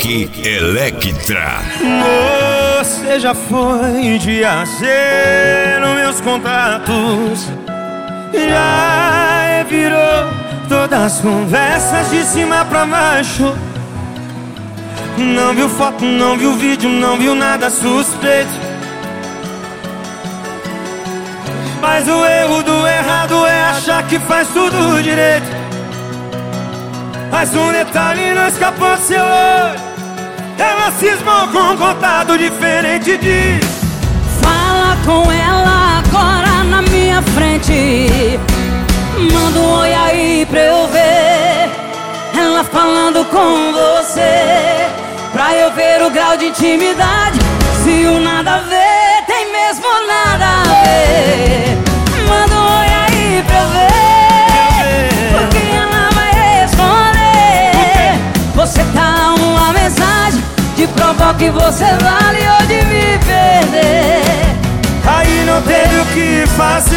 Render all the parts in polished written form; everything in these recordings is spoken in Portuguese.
Rock Electra. Você já foi de AZ nos meus contatos, já virou todas as conversas de cima pra baixo. Não viu foto, não viu vídeo, não viu nada suspeito. Mas o erro do errado é achar que faz tudo direito. Mas um detalhe não escapou do seu olho, ela cismou com um contato diferente de... Fala com ela agora na minha frente, manda um oi aí pra eu ver ela falando com você, pra eu ver o grau de intimidade. Se o nada a ver tem mesmo nada a ver, manda um oi aí pra eu ver, porque ela vai responder. Você tá uma mensagem de provar que você vale ou de me perder. Aí não teve o que fazer,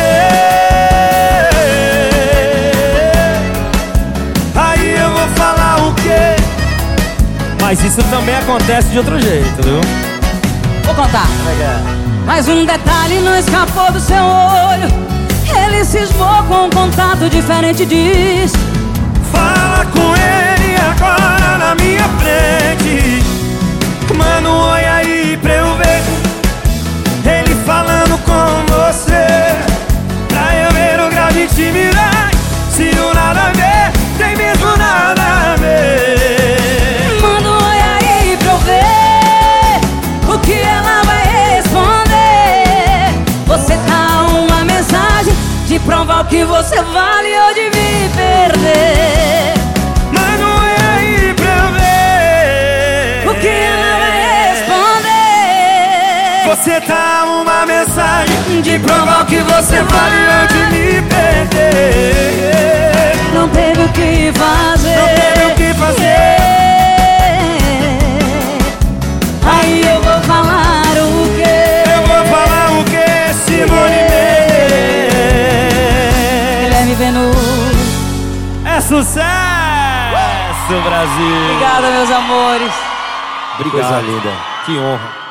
aí eu vou falar o quê? Mas isso também acontece de outro jeito, viu? Vou contar. Mas um detalhe não escapou do seu olho, ele cismou com um contato diferente e diz: fala com ele agora na minha frente, manda um oi aí pra eu ver ele falando com você, pra eu ver o grau de intimidade. Se o nada a ver tem mesmo nada a ver, manda um oi aí pra eu ver o que ela vai responder. Você tá uma mensagem de provar o que você vale ou de me perder. manda um oi aí pra eu ver O que ela vai responder. Você tá uma mensagem de provar o que você vale ou de me perder. Não teve o que fazer, Não teve o que fazer. Aí eu vou falar o quê? Eu vou falar o que, Simone Mendes? Guilherme Venuto. É sucesso, Brasil. Obrigada, meus amores. Coisa linda. Que honra.